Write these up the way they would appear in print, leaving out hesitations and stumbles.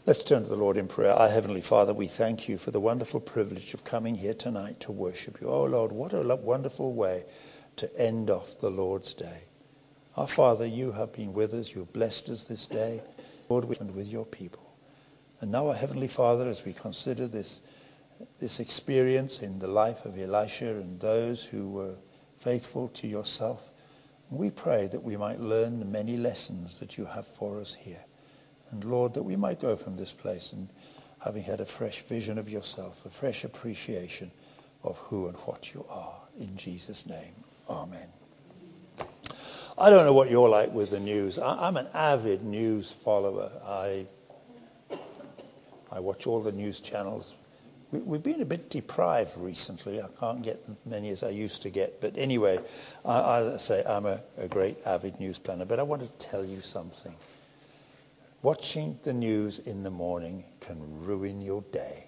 Let's turn to the Lord in prayer. Our Heavenly Father, we thank you for the wonderful privilege of coming here tonight to worship you. Oh Lord, what a wonderful way to end off the Lord's day. Our Father, you have been with us. You have blessed us this day, Lord, with your people. And now, our Heavenly Father, as we consider this experience in the life of Elisha and those who were faithful to yourself, we pray that we might learn the many lessons that you have for us here. And Lord, that we might go from this place and having had a fresh vision of yourself, a fresh appreciation of who and what you are. In Jesus' name, amen. I don't know what you're like with the news. I'm an avid news follower. I watch all the news channels. We've been a bit deprived recently. I can't get as many as I used to get. But anyway, I say I'm a great avid news planner. But I want to tell you something. Watching the news in the morning can ruin your day.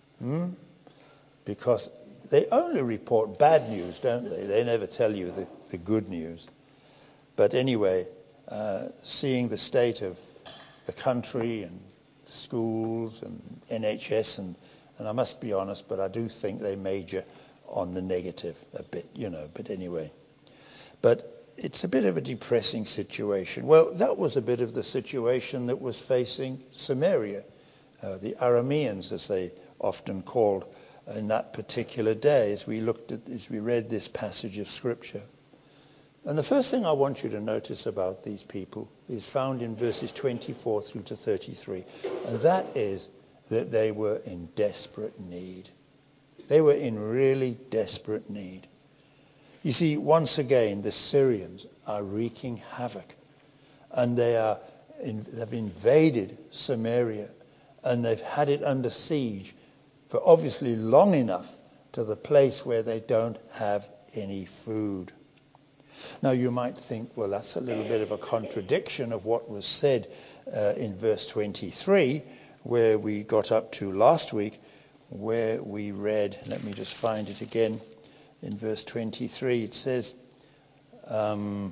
Because they only report bad news, don't they? They never tell you the good news. But anyway, seeing the state of the country and the schools and NHS, and I must be honest, but I do think they major on the negative a bit, but anyway. But it's a bit of a depressing situation. Well, that was a bit of the situation that was facing Samaria, the Arameans, as they often called in that particular day, as we read this passage of Scripture. And the first thing I want you to notice about these people is found in verses 24 through to 33, and that is that they were in desperate need. They were in really desperate need. You see, once again, the Syrians are wreaking havoc, and they've invaded Samaria, and they've had it under siege for obviously long enough to the place where they don't have any food. Now, you might think, well, that's a little bit of a contradiction of what was said in verse 23, where we got up to last week, where we read, let me just find it again. In verse 23, it says, and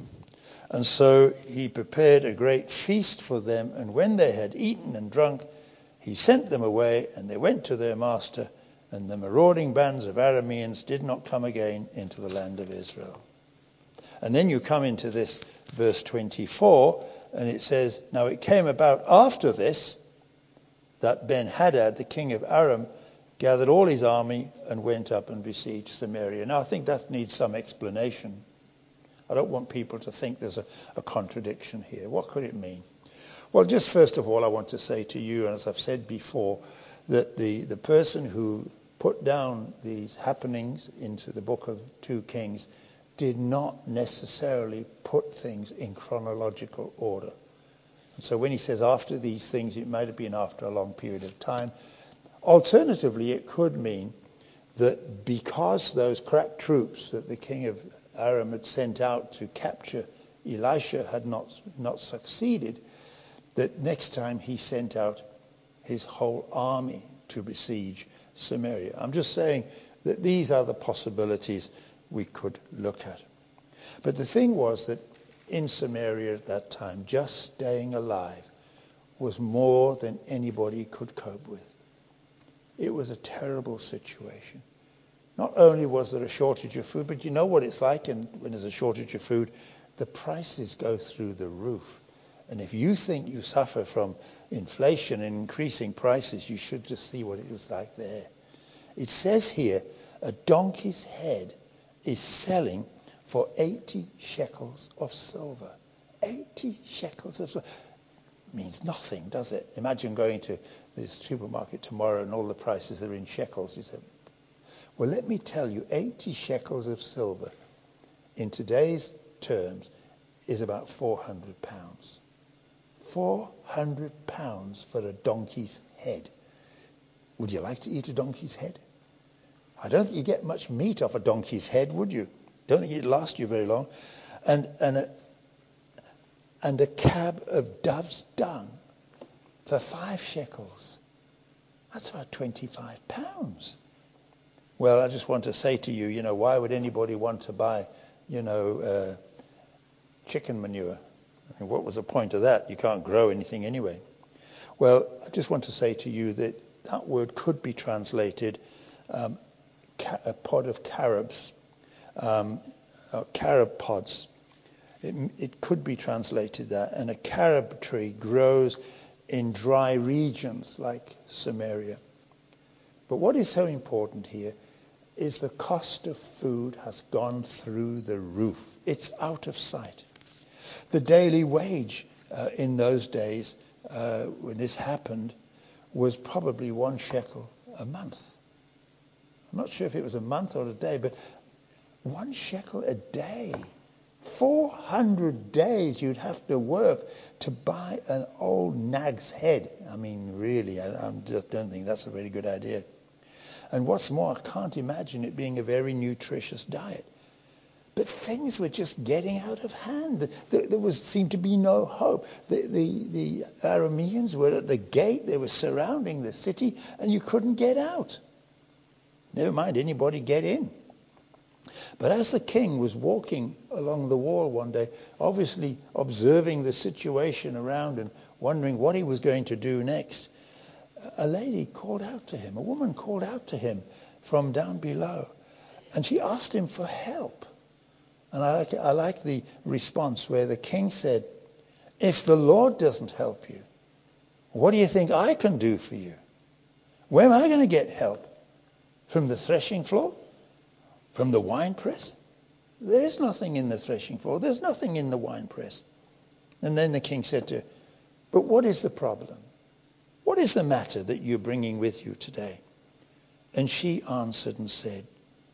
so he prepared a great feast for them, and when they had eaten and drunk, he sent them away, and they went to their master, and the marauding bands of Arameans did not come again into the land of Israel. And then you come into this verse 24, and it says, now it came about after this that Ben-Hadad, the king of Aram, gathered all his army and went up and besieged Samaria. Now, I think that needs some explanation. I don't want people to think there's a contradiction here. What could it mean? Well, just first of all, I want to say to you, and as I've said before, that the person who put down these happenings into the book of 2 Kings did not necessarily put things in chronological order. And so when he says after these things, it might have been after a long period of time. Alternatively, it could mean that because those crack troops that the king of Aram had sent out to capture Elisha had not succeeded, that next time he sent out his whole army to besiege Samaria. I'm just saying that these are the possibilities we could look at. But the thing was that in Samaria at that time, just staying alive was more than anybody could cope with. It was a terrible situation. Not only was there a shortage of food, but you know what it's like when there's a shortage of food, the prices go through the roof. And if you think you suffer from inflation and increasing prices, you should just see what it was like there. It says here, a donkey's head is selling for 80 shekels of silver. 80 shekels of silver. Means nothing, does it? Imagine going to this supermarket tomorrow and all the prices are in shekels. You say, well, let me tell you, 80 shekels of silver in today's terms is about 400 pounds. 400 pounds for a donkey's head. Would you like to eat a donkey's head? I don't think you get much meat off a donkey's head, would you? Don't think it'd last you very long. And a cab of dove's dung for 5 shekels. That's about 25 pounds. Well, I just want to say to you, why would anybody want to buy, chicken manure? I mean, what was the point of that? You can't grow anything anyway. Well, just want to say to you that that word could be translated a pod of carobs, carob pods. It could be translated that. And a carob tree grows in dry regions like Samaria. But what is so important here is the cost of food has gone through the roof. It's out of sight. The daily wage in those days, when this happened, was probably 1 shekel a month. I'm not sure if it was a month or a day, but 1 shekel a day. 400 days you'd have to work to buy an old nag's head. I mean, really, I just don't think that's a very good idea. And what's more, I can't imagine it being a very nutritious diet. But things were just getting out of hand. There seemed to be no hope. The Arameans were at the gate. They were surrounding the city, and you couldn't get out. Never mind anybody get in. But as the king was walking along the wall one day, obviously observing the situation around and wondering what he was going to do next, a lady called out to him, a woman called out to him from down below, and she asked him for help. And I like the response where the king said, "If the Lord doesn't help you, what do you think I can do for you? Where am I going to get help? From the threshing floor? From the wine press? There is nothing in the threshing floor. There's nothing in the wine press." And then the king said to her, "But what is the problem? What is the matter that you're bringing with you today?" And she answered and said,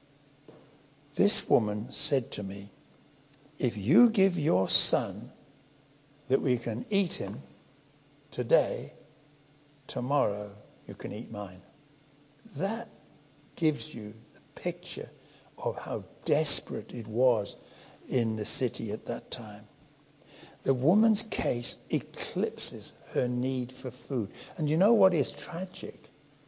"This woman said to me, if you give your son that we can eat him today, tomorrow you can eat mine." That gives you the picture of how desperate it was in the city at that time. The woman's case eclipses her need for food. And you know what is tragic?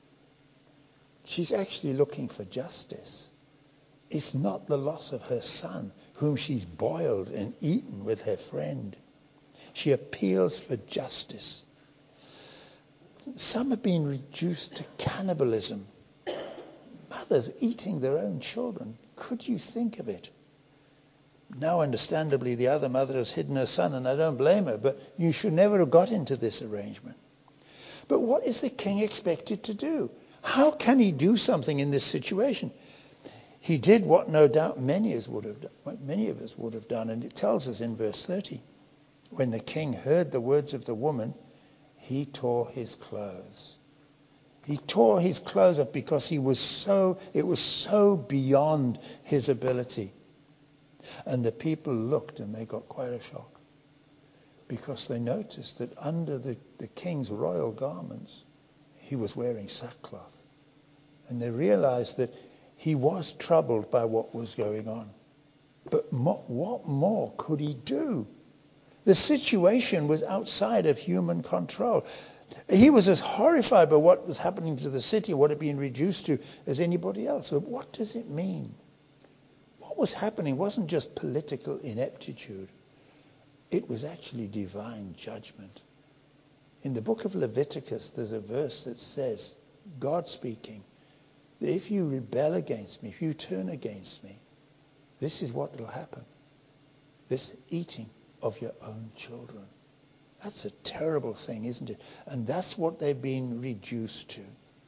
She's actually looking for justice. It's not the loss of her son, whom she's boiled and eaten with her friend. She appeals for justice. Some have been reduced to cannibalism. Mothers eating their own children. Could you think of it? Now, understandably, the other mother has hidden her son, and I don't blame her, but you should never have got into this arrangement. But what is the king expected to do? How can he do something in this situation? He did what no doubt many of us would have done, and it tells us in verse 30. When the king heard the words of the woman, he tore his clothes. He tore his clothes up because it was so beyond his ability. And the people looked and they got quite a shock, because they noticed that under the king's royal garments, he was wearing sackcloth. And they realized that he was troubled by what was going on. But what more could he do? The situation was outside of human control. He was as horrified by what was happening to the city, what it had been reduced to, as anybody else. So what does it mean? What was happening wasn't just political ineptitude. It was actually divine judgment. In the book of Leviticus, there's a verse that says, God speaking, that if you rebel against me, if you turn against me, this is what will happen. This eating of your own children. That's a terrible thing, isn't it? And that's what they've been reduced to.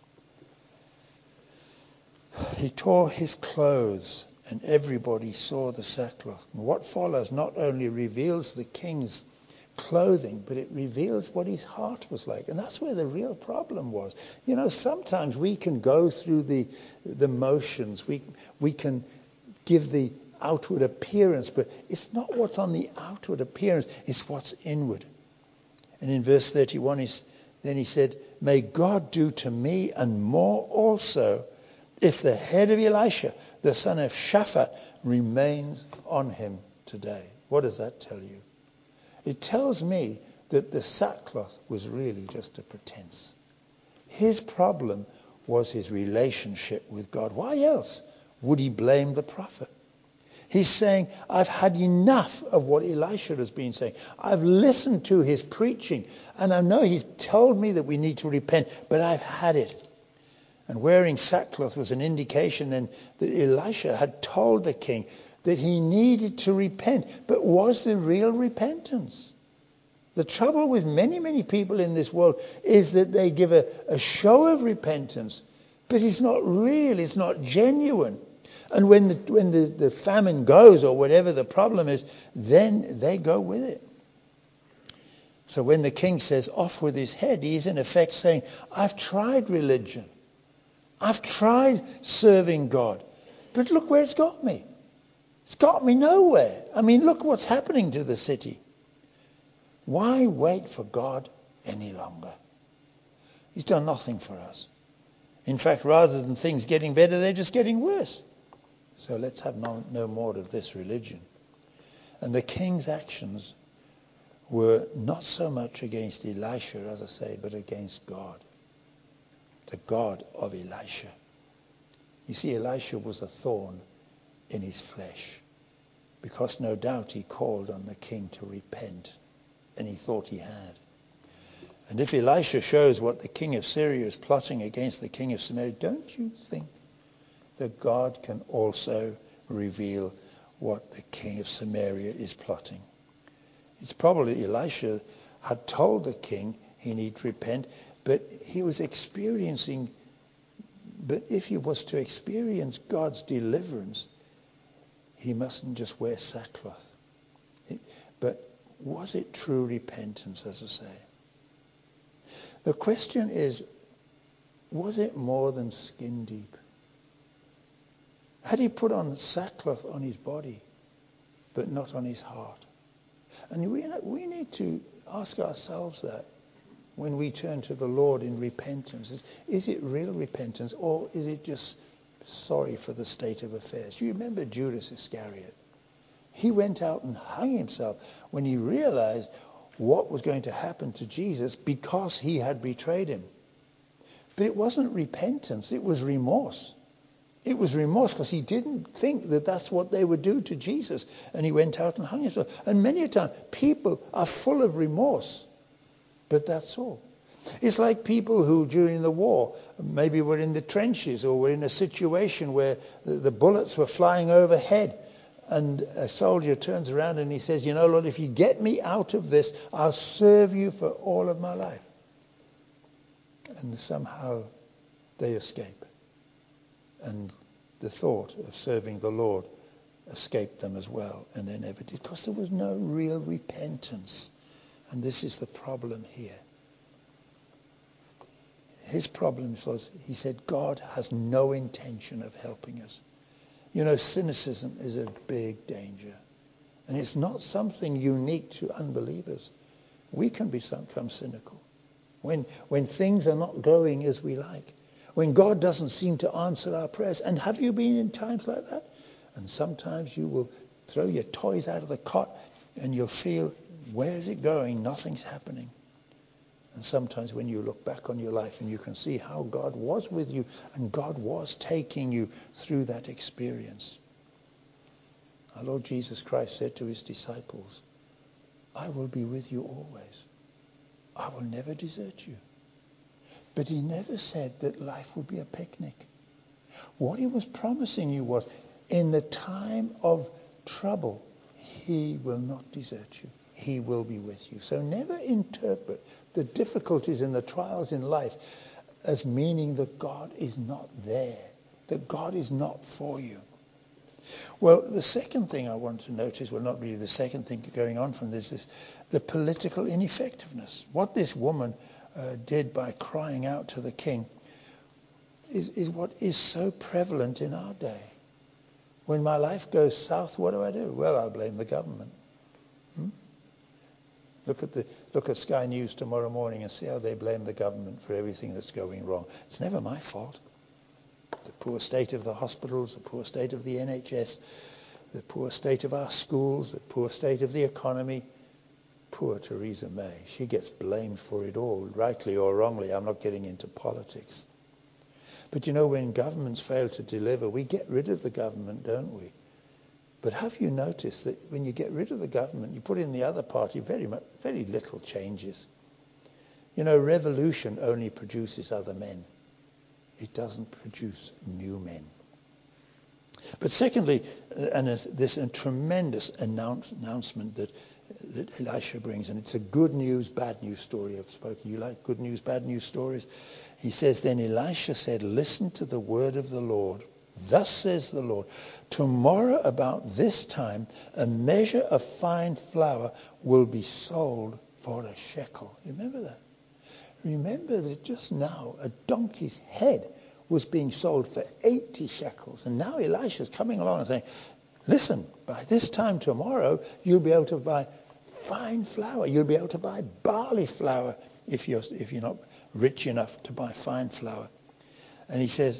He tore his clothes, and everybody saw the sackcloth. And what follows not only reveals the king's clothing, but it reveals what his heart was like. And that's where the real problem was. You know, sometimes we can go through the motions. We can give the outward appearance, but it's not what's on the outward appearance, it's what's inward. And in verse 31, then he said, "May God do to me and more also, if the head of Elisha, the son of Shaphat, remains on him today." What does that tell you? It tells me that the sackcloth was really just a pretense. His problem was his relationship with God. Why else would he blame the prophet? He's saying, I've had enough of what Elisha has been saying. I've listened to his preaching, and I know he's told me that we need to repent, but I've had it. And wearing sackcloth was an indication then that Elisha had told the king that he needed to repent. But was there real repentance? The trouble with many, many people in this world is that they give a show of repentance, but it's not real, it's not genuine. And when the famine goes, or whatever the problem is, then they go with it. So when the king says, off with his head, he's in effect saying, I've tried religion. I've tried serving God. But look where it's got me. It's got me nowhere. I mean, look what's happening to the city. Why wait for God any longer? He's done nothing for us. In fact, rather than things getting better, they're just getting worse. So let's have no more of this religion. And the king's actions were not so much against Elisha, as I say, but against God. The God of Elisha. You see, Elisha was a thorn in his flesh, because no doubt he called on the king to repent, and he thought he had. And if Elisha shows what the king of Syria is plotting against the king of Samaria, don't you think that God can also reveal what the king of Samaria is plotting? It's probably Elisha had told the king he need to repent, but he was experiencing, but if he was to experience God's deliverance, he mustn't just wear sackcloth. But was it true repentance, as I say? The question is, was it more than skin deep? Had he put on sackcloth on his body, but not on his heart? And we need to ask ourselves that when we turn to the Lord in repentance. Is it real repentance, or is it just sorry for the state of affairs? You remember Judas Iscariot. He went out and hung himself when he realized what was going to happen to Jesus because he had betrayed him. But it wasn't repentance, it was remorse. It was remorse because he didn't think that that's what they would do to Jesus. And he went out and hung himself. And many a time, people are full of remorse. But that's all. It's like people who, during the war, maybe were in the trenches or were in a situation where the bullets were flying overhead. And a soldier turns around and he says, you know, Lord, if you get me out of this, I'll serve you for all of my life. And somehow they escape. And the thought of serving the Lord escaped them as well. And they never did, because there was no real repentance. And this is the problem here. His problem was, he said, God has no intention of helping us. You know, cynicism is a big danger. And it's not something unique to unbelievers. We can become cynical. When things are not going as we like. When God doesn't seem to answer our prayers. And have you been in times like that? And sometimes you will throw your toys out of the cot and you'll feel, where is it going? Nothing's happening. And sometimes when you look back on your life and you can see how God was with you and God was taking you through that experience. Our Lord Jesus Christ said to his disciples, I will be with you always. I will never desert you. But he never said that life would be a picnic. What he was promising you was, in the time of trouble, he will not desert you. He will be with you. So never interpret the difficulties and the trials in life as meaning that God is not there, that God is not for you. Well, the second thing I want to notice, well, not really the second thing going on from this, is the political ineffectiveness. What this woman did by crying out to the king is what is so prevalent in our day. When my life goes south, what do? Well, I'll blame the government. Look at Sky News tomorrow morning and see how they blame the government for everything that's going wrong. It's never my fault. The poor state of the hospitals, the poor state of the NHS, the poor state of our schools, the poor state of the economy. Poor Theresa May. She gets blamed for it all, rightly or wrongly. I'm not getting into politics. But you know, when governments fail to deliver, we get rid of the government, don't we? But have you noticed that when you get rid of the government, you put in the other party, very little changes? You know, revolution only produces other men. It doesn't produce new men. But secondly, and this a tremendous announcement that Elisha brings, and it's a good news, bad news story. I've spoken. You like good news, bad news stories? He says, then Elisha said, listen to the word of the Lord. Thus says the Lord, tomorrow about this time, a measure of fine flour will be sold for a shekel. Remember that? Remember that just now a donkey's head was being sold for 80 shekels. And now Elisha's coming along and saying, listen, by this time tomorrow, you'll be able to buy fine flour. You'll be able to buy barley flour if you're not rich enough to buy fine flour. And he says,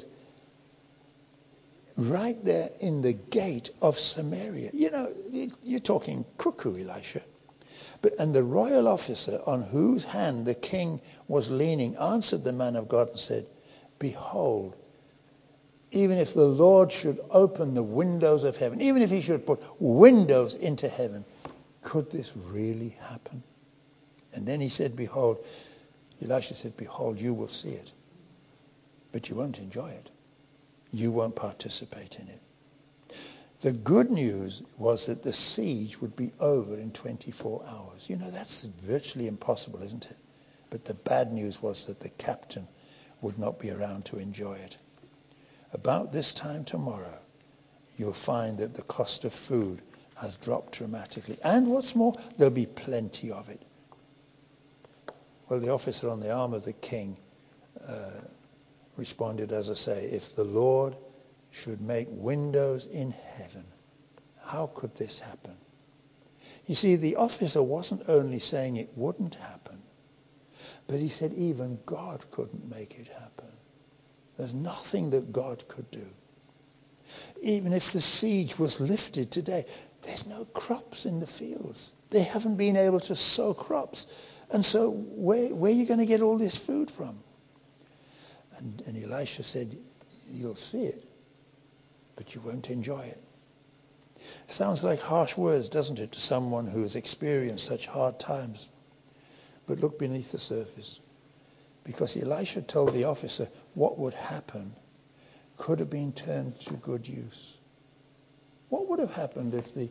right there in the gate of Samaria. You know, you're talking cuckoo, Elisha. And the royal officer on whose hand the king was leaning answered the man of God and said, behold, even if the Lord should open the windows of heaven, even if he should put windows into heaven, could this really happen? And then he said, behold, Elisha said, behold, you will see it, but you won't enjoy it. You won't participate in it. The good news was that the siege would be over in 24 hours. You know, that's virtually impossible, isn't it? But the bad news was that the captain would not be around to enjoy it. About this time tomorrow, you'll find that the cost of food has dropped dramatically. And what's more, there'll be plenty of it. Well, the officer on the arm of the king responded, as I say, if the Lord should make windows in heaven, how could this happen? You see, the officer wasn't only saying it wouldn't happen, but he said even God couldn't make it happen. There's nothing that God could do. Even if the siege was lifted today, there's no crops in the fields. They haven't been able to sow crops. And so where are you going to get all this food from? And Elisha said, you'll see it, but you won't enjoy it. Sounds like harsh words, doesn't it, to someone who has experienced such hard times. But look beneath the surface. Because Elisha told the officer what would happen could have been turned to good use. What would have happened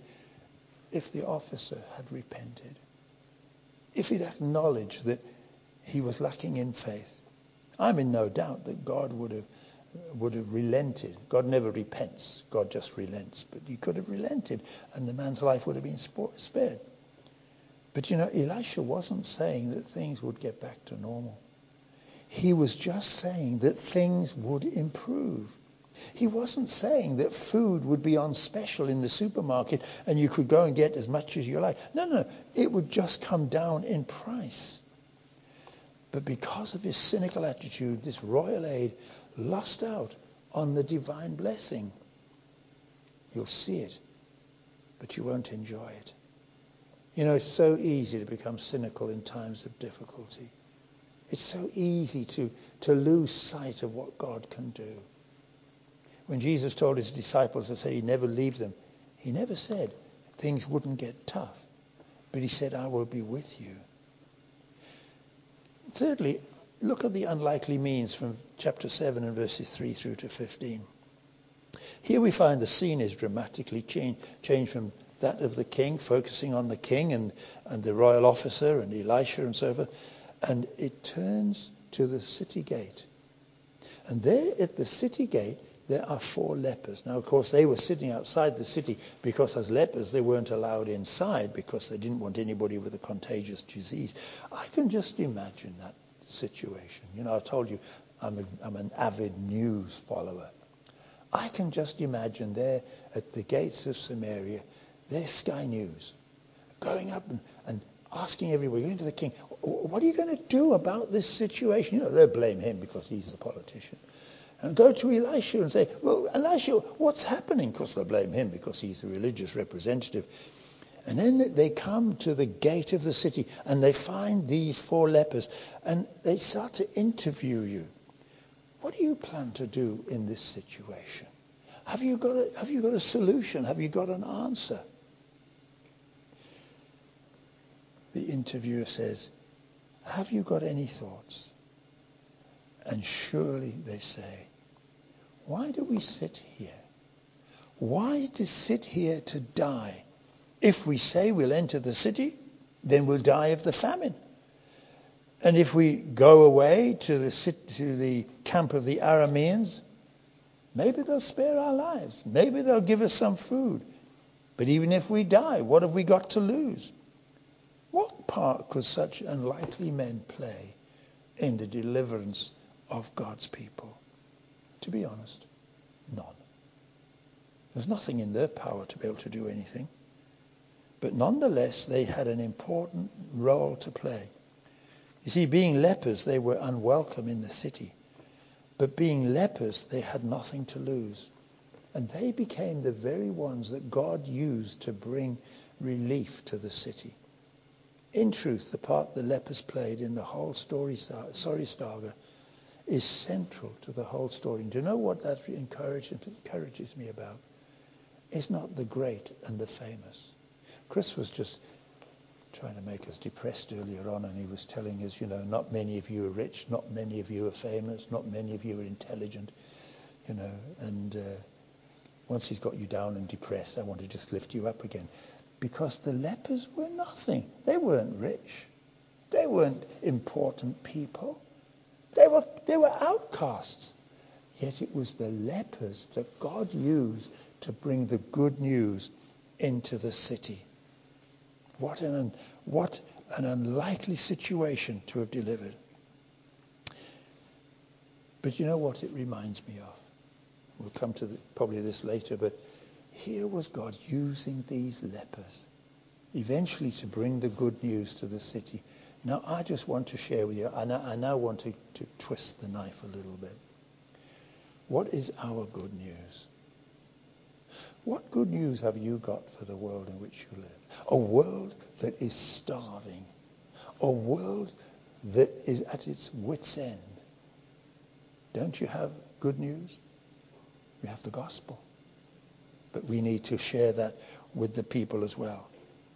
if the officer had repented? If he'd acknowledged that he was lacking in faith? I'm in no doubt that God would have relented. God never repents. God just relents. But he could have relented, and the man's life would have been spared. But you know, Elisha wasn't saying that things would get back to normal. He was just saying that things would improve. He wasn't saying that food would be on special in the supermarket and you could go and get as much as you like. No. It would just come down in price. But because of his cynical attitude, this royal aide lost out on the divine blessing. You'll see it, but you won't enjoy it. You know, it's so easy to become cynical in times of difficulty. It's so easy to lose sight of what God can do. When Jesus told his disciples to say he'd never leave them, he never said things wouldn't get tough, but he said, I will be with you. Thirdly, look at the unlikely means from chapter 7 and verses 3 through to 15. Here we find the scene is dramatically changed from that of the king, focusing on the king and the royal officer and Elisha and so forth, and it turns to the city gate. And there at the city gate, there are 4 lepers. Now, of course, they were sitting outside the city because as lepers they weren't allowed inside because they didn't want anybody with a contagious disease. I can just imagine that situation. You know, I told you I'm an avid news follower. I can just imagine there at the gates of Samaria, there's Sky News going up and asking everybody, going to the king, what are you going to do about this situation? You know, they'll blame him because he's the politician. And go to Elisha and say, well, Elisha, what's happening? Because they'll blame him because he's the religious representative. And then they come to the gate of the city and they find these 4 lepers and they start to interview you. What do you plan to do in this situation? Have you got a solution? Have you got an answer? The interviewer says, have you got any thoughts? And surely they say, why do we sit here? Why to sit here to die? If we say we'll enter the city, then we'll die of the famine. And if we go away to the camp of the Arameans, maybe they'll spare our lives. Maybe they'll give us some food. But even if we die, what have we got to lose? What part could such unlikely men play in the deliverance of God's people? To be honest, none. There's nothing in their power to be able to do anything. But nonetheless, they had an important role to play. You see, being lepers, they were unwelcome in the city. But being lepers, they had nothing to lose. And they became the very ones that God used to bring relief to the city. In truth, the part the lepers played in the whole story, Saga, is central to the whole story. And do you know what that encourages me about? It's not the great and the famous. Chris was just trying to make us depressed earlier on, and he was telling us, not many of you are rich, not many of you are famous, not many of you are intelligent, and once he's got you down and depressed, I want to just lift you up again. Because the lepers were nothing. They weren't rich. They weren't important people. They were outcasts. Yet it was the lepers that God used to bring the good news into the city. What an unlikely situation to have delivered. But you know what it reminds me of? We'll come to probably this later, but here was God using these lepers eventually to bring the good news to the city. Now I just want to share with you, I now want to twist the knife a little bit. What is our good news? What good news have you got for the world in which you live? A world that is starving. A world that is at its wit's end. Don't you have good news? We have the gospel. But we need to share that with the people as well.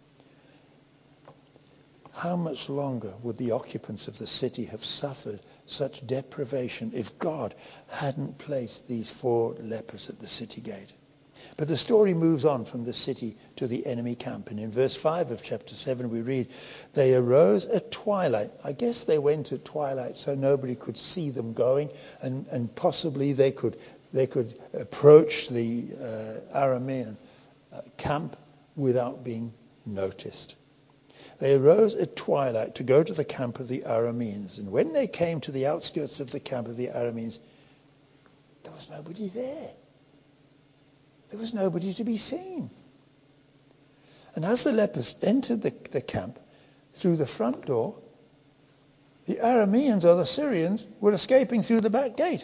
How much longer would the occupants of the city have suffered such deprivation if God hadn't placed these 4 lepers at the city gate? But the story moves on from the city to the enemy camp. And in verse 5 of chapter 7 we read, they arose at twilight. I guess they went at twilight so nobody could see them going, and possibly they could approach the Aramean camp without being noticed. They arose at twilight to go to the camp of the Arameans. And when they came to the outskirts of the camp of the Arameans, there was nobody there. There was nobody to be seen. And as the lepers entered the camp through the front door, the Arameans or the Syrians were escaping through the back gate.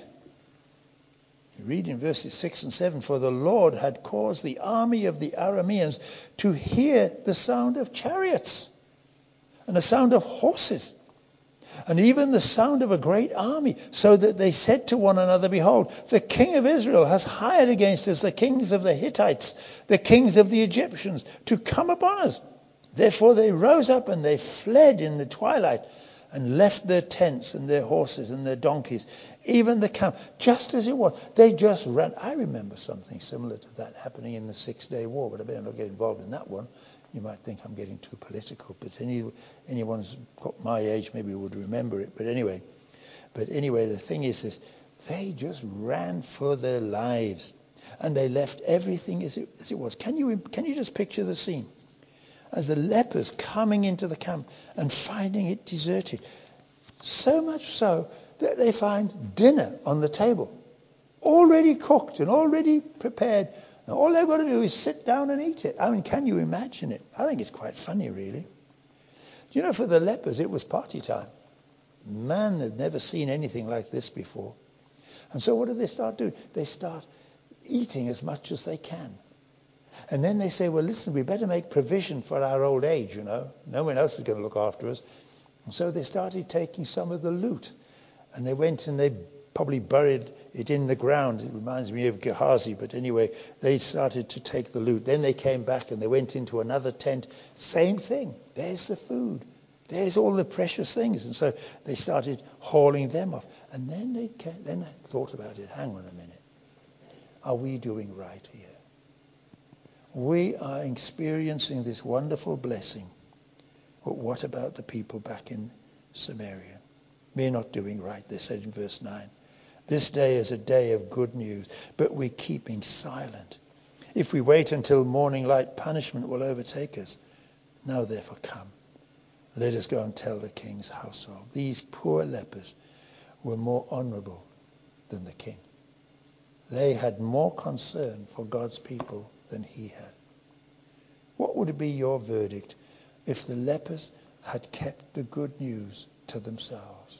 You read in verses 6 and 7, for the Lord had caused the army of the Arameans to hear the sound of chariots and the sound of horses, and even the sound of a great army, so that they said to one another, behold, the king of Israel has hired against us the kings of the Hittites, the kings of the Egyptians, to come upon us. Therefore they rose up and they fled in the twilight and left their tents and their horses and their donkeys, even the camp, just as it was. They just ran. I remember something similar to that happening in the 6-day war, but I better not get involved in that one. You might think I'm getting too political, but anyone who's got my age maybe would remember it. But anyway, the thing is this: they just ran for their lives, and they left everything as it was. Can you just picture the scene? As the lepers coming into the camp and finding it deserted. So much so that they find dinner on the table, already cooked and already prepared. And all they've got to do is sit down and eat it. I mean, can you imagine it? I think it's quite funny, really. Do you know, for the lepers, it was party time. Man had never seen anything like this before. And so what do they start doing? They start eating as much as they can. And then they say, well, listen, we better make provision for our old age, No one else is going to look after us. And so they started taking some of the loot. And they went and they probably buried it in the ground. It reminds me of Gehazi, but anyway, they started to take the loot. Then they came back and they went into another tent. Same thing. There's the food. There's all the precious things. And so they started hauling them off. And then they thought about it. Hang on a minute. Are we doing right here? We are experiencing this wonderful blessing. But what about the people back in Samaria? We're not doing right, they said in verse 9. This day is a day of good news, but we're keeping silent. If we wait until morning light, punishment will overtake us. Now therefore come. Let us go and tell the king's household. These poor lepers were more honorable than the king. They had more concern for God's people than he had. What would be your verdict if the lepers had kept the good news to themselves?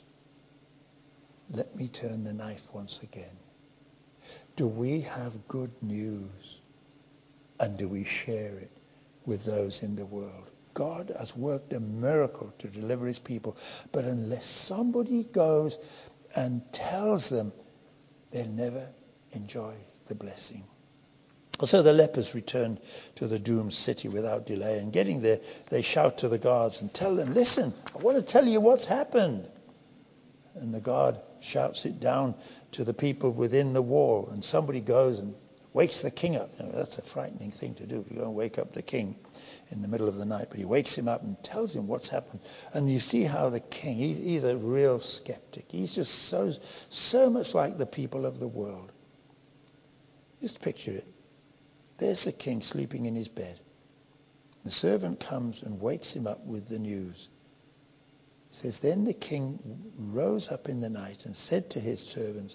Let me turn the knife once again. Do we have good news? And do we share it with those in the world? God has worked a miracle to deliver his people. But unless somebody goes and tells them, they'll never enjoy the blessing. So the lepers returned to the doomed city without delay. And getting there, they shout to the guards and tell them, listen, I want to tell you what's happened. And the guard shouts it down to the people within the wall. And somebody goes and wakes the king up. Now, that's a frightening thing to do. You go and wake up the king in the middle of the night. But he wakes him up and tells him what's happened. And you see how the king, he's a real skeptic. He's just so much like the people of the world. Just picture it. There's the king sleeping in his bed. The servant comes and wakes him up with the news. It says, then the king rose up in the night and said to his servants,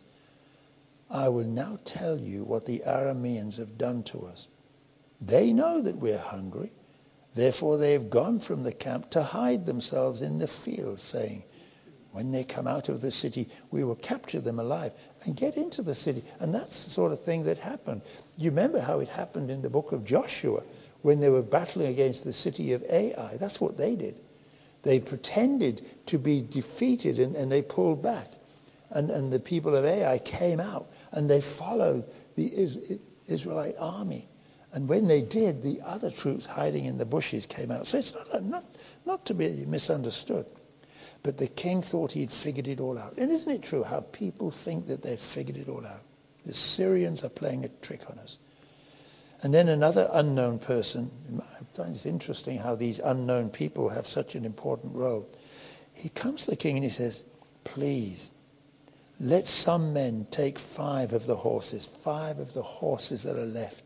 I will now tell you what the Arameans have done to us. They know that we're hungry. Therefore they have gone from the camp to hide themselves in the fields, saying, when they come out of the city, we will capture them alive and get into the city. And that's the sort of thing that happened. You remember how it happened in the book of Joshua when they were battling against the city of Ai. That's what they did. They pretended to be defeated and they pulled back. And the people of Ai came out and they followed the Israelite army. And when they did, the other troops hiding in the bushes came out. So it's not to be misunderstood. But the king thought he'd figured it all out. And isn't it true how people think that they've figured it all out? The Syrians are playing a trick on us. And then another unknown person, I find it's interesting how these unknown people have such an important role. He comes to the king and he says, please, let some men take 5 of the horses that are left,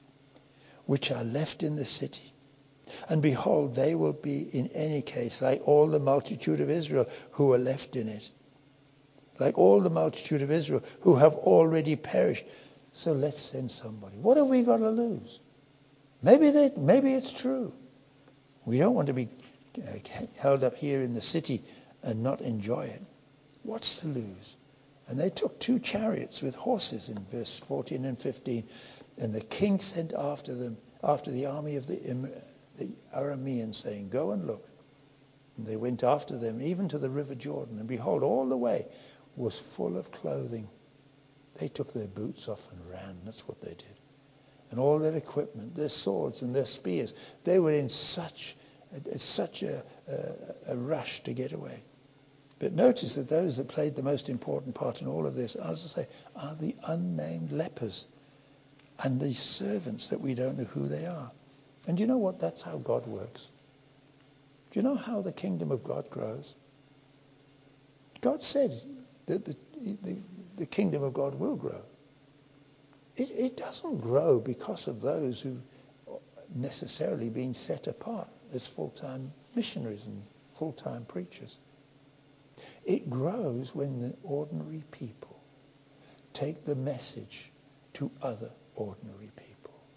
which are left in the city. And behold, they will be in any case like all the multitude of Israel who are left in it. Like all the multitude of Israel who have already perished. So let's send somebody. What have we got to lose? Maybe it's true. We don't want to be held up here in the city and not enjoy it. What's to lose? And they took 2 chariots with horses in verse 14 and 15. And the king sent after them, after the army of the Arameans, saying, go and look. And they went after them, even to the river Jordan. And behold, all the way was full of clothing. They took their boots off and ran. That's what they did. And all their equipment, their swords and their spears, they were in such a rush to get away. But notice that those that played the most important part in all of this, as I say, are the unnamed lepers and the servants that we don't know who they are. And do you know what? That's how God works. Do you know how the kingdom of God grows? God said that the kingdom of God will grow. It doesn't grow because of those who necessarily being set apart as full-time missionaries and full-time preachers. It grows when the ordinary people take the message to other ordinary people.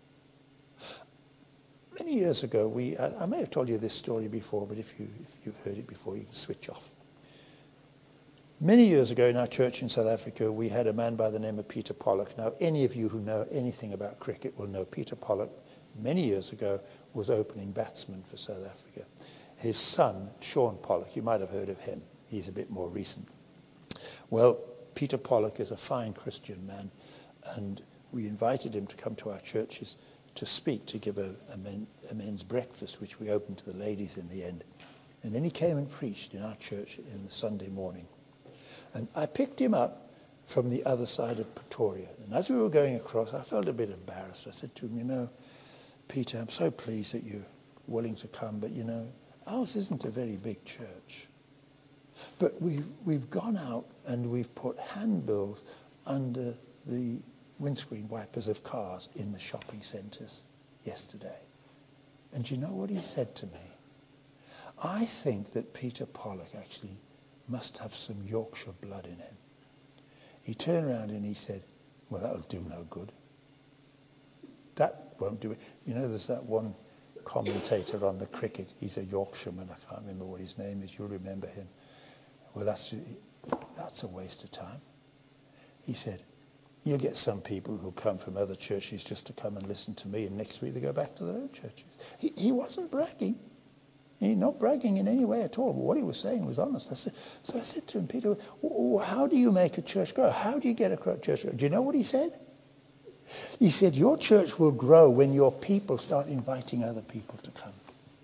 Many years ago, I may have told you this story before, but if you've heard it before, you can switch off. Many years ago in our church in South Africa, we had a man by the name of Peter Pollock. Now, any of you who know anything about cricket will know Peter Pollock, many years ago, was opening batsman for South Africa. His son, Sean Pollock, you might have heard of him. He's a bit more recent. Well, Peter Pollock is a fine Christian man, and we invited him to come to our churches to speak, to give a men's breakfast, which we opened to the ladies in the end. And then he came and preached in our church in the Sunday morning. And I picked him up from the other side of Pretoria. And as we were going across, I felt a bit embarrassed. I said to him, Peter, I'm so pleased that you're willing to come, but, ours isn't a very big church. But we've gone out and we've put handbills under the windscreen wipers of cars in the shopping centres yesterday. And do you know what he said to me? I think that Peter Pollock actually must have some Yorkshire blood in him. He turned around and he said, well, that'll do no good. That won't do it. There's that one commentator on the cricket. He's a Yorkshireman. I can't remember what his name is. You'll remember him. Well, that's a waste of time. He said, you'll get some people who'll come from other churches just to come and listen to me, and next week they go back to their own churches. He wasn't bragging. He's not bragging in any way at all. But what he was saying was honest. So I said to him, Peter, how do you make a church grow? How do you get a church grow? Do you know what he said? He said, your church will grow when your people start inviting other people to come.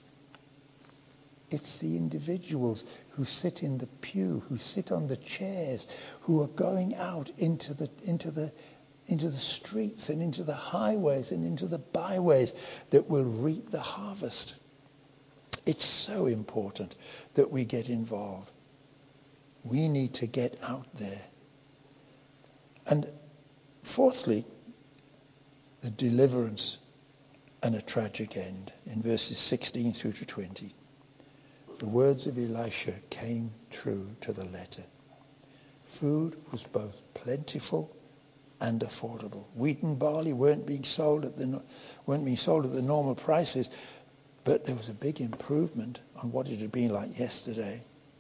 It's the individuals who sit in the pew, who sit on the chairs, who are going out into the streets and into the highways and into the byways that will reap the harvest. It's so important that we get involved. We need to get out there. And fourthly, the deliverance and a tragic end. In verses 16 through to 20, the words of Elisha came true to the letter. Food was both plentiful and affordable. Wheat and barley weren't being sold at the normal prices, but there was a big improvement on what it had been like yesterday.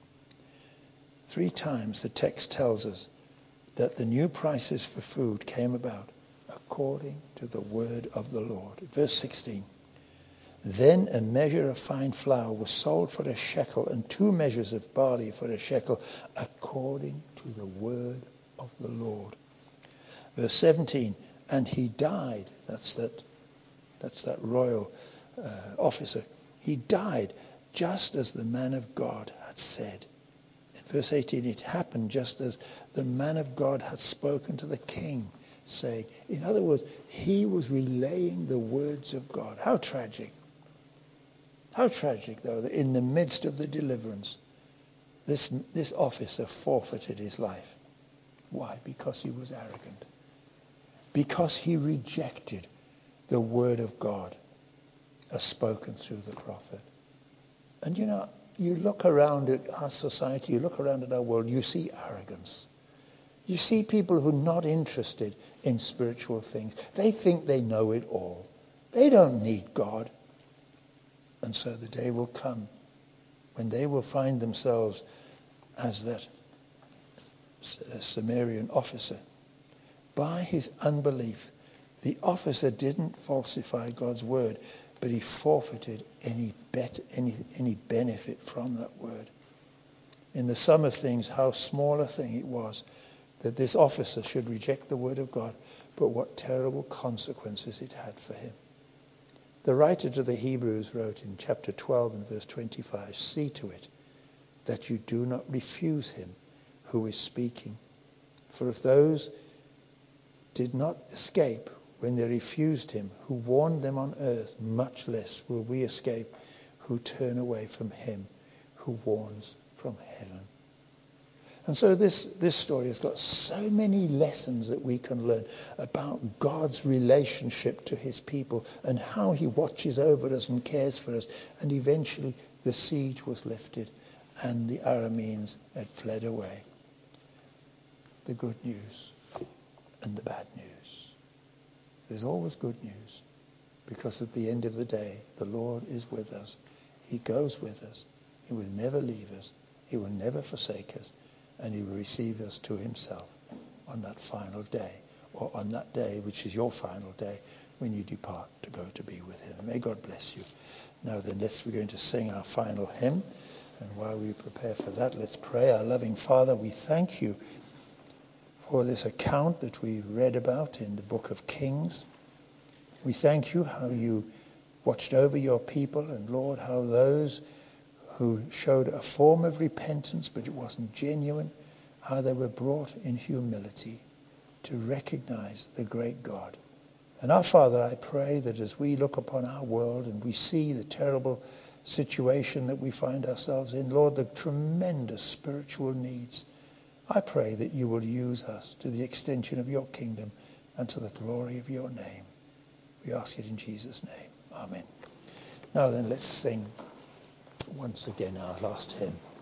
3 times the text tells us that the new prices for food came about according to the word of the Lord. Verse 16. Then a measure of fine flour was sold for a shekel, and 2 measures of barley for a shekel, according to the word of the Lord. Verse 17. And he died. That's that royal officer. He died just as the man of God had said. In verse 18, it happened just as the man of God had spoken to the king, saying. In other words, he was relaying the words of God. How tragic. How tragic, though, that in the midst of the deliverance, this officer forfeited his life. Why? Because he was arrogant. Because he rejected the word of God as spoken through the prophet. And you look around at our society, you look around at our world, you see arrogance. You see people who are not interested in spiritual things. They think they know it all. They don't need God. And so the day will come when they will find themselves as that Sumerian officer. By his unbelief, the officer didn't falsify God's word, but he forfeited any benefit from that word. In the sum of things, how small a thing it was that this officer should reject the word of God, but what terrible consequences it had for him. The writer to the Hebrews wrote in chapter 12 and verse 25, see to it that you do not refuse him who is speaking. For if those did not escape when they refused him who warned them on earth, much less will we escape who turn away from him who warns from heaven. And so this story has got so many lessons that we can learn about God's relationship to his people and how he watches over us and cares for us. And eventually the siege was lifted and the Arameans had fled away. The good news and the bad news. There's always good news, because at the end of the day, the Lord is with us. He goes with us. He will never leave us. He will never forsake us. And he will receive us to himself on that final day, or on that day which is your final day when you depart to go to be with him. May God bless you. Now then, we're going to sing our final hymn. And while we prepare for that, let's pray. Our loving Father, we thank you for this account that we've read about in the book of Kings. We thank you how you watched over your people, and Lord, how those who showed a form of repentance but it wasn't genuine, how they were brought in humility to recognize the great God. And our Father, I pray that as we look upon our world and we see the terrible situation that we find ourselves in, Lord, the tremendous spiritual needs, I pray that you will use us to the extension of your kingdom and to the glory of your name. We ask it in Jesus' name. Amen. Now then, let's sing once again our last hymn.